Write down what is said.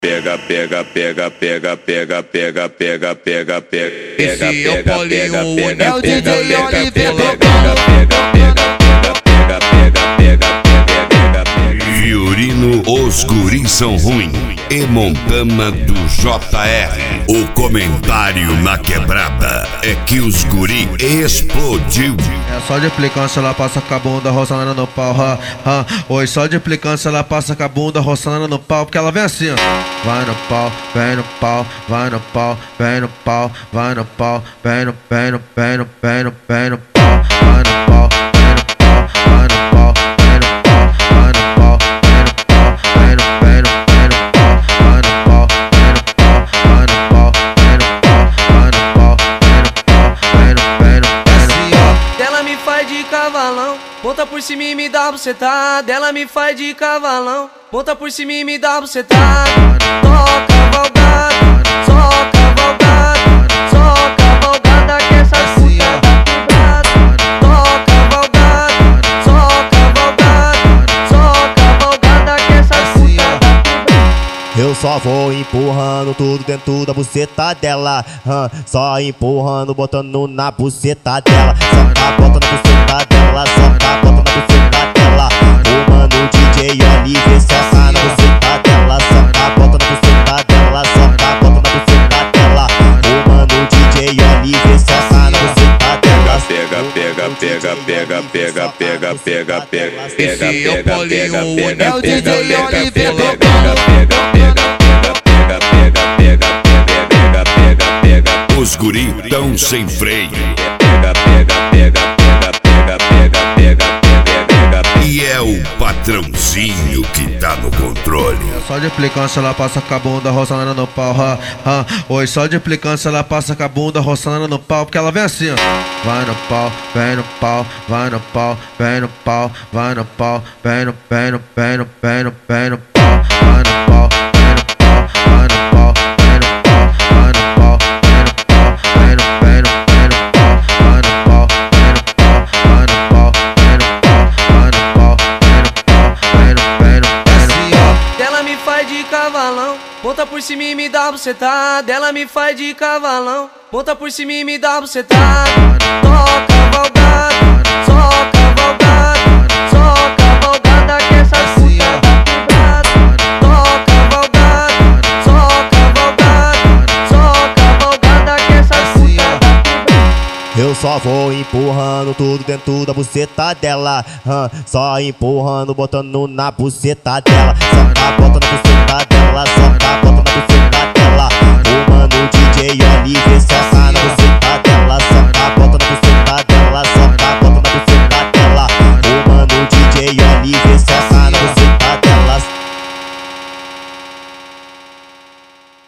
Pega, pega, pega, pega, pega, pega, pega, pega, pega. Esse é o Paulinho, é o DJ Oliveira. Fiorino, os guris são ruim. E Montana do JR. O comentário na quebrada é que os guri explodiu. É só de implicância, ela passa com a bunda roçando no pau. Oi, só de implicância, ela passa com a bunda roçando no pau. Porque ela vem assim, ó. Vai no pau, vem no pau, vai no pau, vem no pau, vai no pau, vem no, vem no, vem no, vem no, vem no pau, vai no pau, vem no pau, vai no pau, vem no pau, vai no pau, vem no pau, vem no, vem no, vem no pau, vai no pau, vem no pau, vai no pau, vem no pau, vai no pau, vem no pau, vem no, vem no, vem no pau. Dela me faz de cavalão, ponta por cima e me dá bucetada. Ela me faz de cavalão, ponta por cima e me dá bucetada. Só cavalgada, só cavalgada, só cavalgada que essa puta tá quebrada. Só cavalgada, só cavalgada, só cavalgada que essa puta tá quebrada. Eu só vou empurrando tudo dentro da buceta dela, só empurrando, botando na buceta dela. Só tá botando na buceta dela, só tá botando na buceta dela. O mano DJ Oliveira só tá na buceta dela, só tá botando na buceta dela, só tá botando na buceta dela. O mano DJ Oliveira só tá na buceta dela. Pega, pega, pega, pega, pega, pega, pega, pega. Esse é o Paulinho, é o DJ Oliveira. Os guri tão sem freio. E é o patrãozinho que tá no controle. Só de implicância, ela passa com a bunda roçando no pau. Oi, só de implicância, ela passa com a bunda roçando no pau. Porque ela vem assim, ó. Vai no pau, vem no pau, vai no pau, vem no pau, vai no pau, vem no, vem no, vem no, vem no, vem no pau, vai no pau, vem no pau, vai no pau, vem no pau, vai no pau, vem no pau, vem no, vem no, vem no pau, vai no pau, vem no pau, vai no pau, vem no pau, vai no pau, vem no pau, vem no, vem no, vem no pau. Dela me faz de cavalão, ponta por cima e me dá bucetada. Ela me faz de cavalão, ponta por cima e me dá bucetada. Só cavalgada, só cavalgada, só cavalgada que essa puta tá quebrada. Só cavalgada, só cavalgada, só cavalgada que essa puta tá quebrada. Eu só vou empurrando tudo dentro da buceta dela, só empurrando, botando na buceta dela. Só tá botando na buceta dela, só tá botando na buceta dela. O mano DJ Oliveira só tá